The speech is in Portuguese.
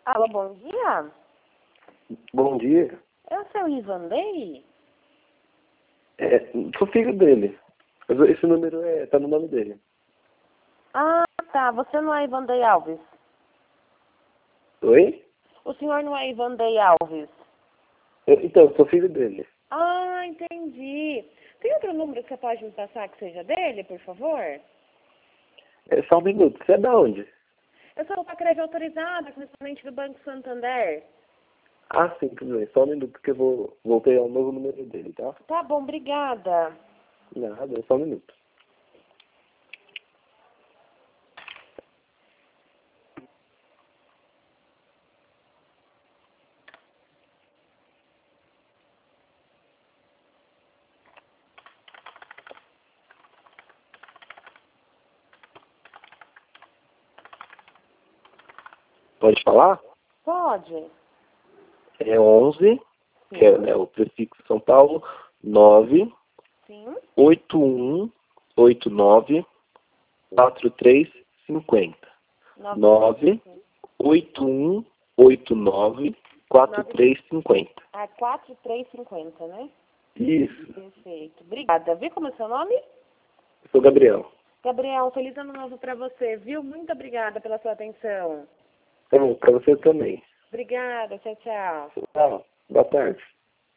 Alô, bom dia. Bom dia. É o seu Ivandei? Sou filho dele. Mas esse número tá no nome dele. Ah, tá. Você não é Ivandei Alves? Oi? O senhor não é Ivandei Alves? Então, sou filho dele. Ah, entendi. Tem outro número que você pode me passar que seja dele, por favor? Só um minuto. Você é da onde? Eu sou da crédito autorizada, correspondente do Banco Santander. Ah, sim, tudo bem. Só um minuto que eu voltei ao novo número dele, tá? Tá bom, obrigada. Nada, só um minuto. Pode falar? Pode? É 11, Sim. que é, né, o prefixo São Paulo, 9, Sim. 81, 89, 4350. 9, 81, 89, 4350. Ah, 4350, né? Isso. Perfeito. Obrigada. Viu como é seu nome? Eu sou Gabriel. Gabriel, um feliz ano novo pra você, viu? Muito obrigada pela sua atenção. Então, pra você também. Obrigada, tchau, tchau. Tchau. Boa tarde.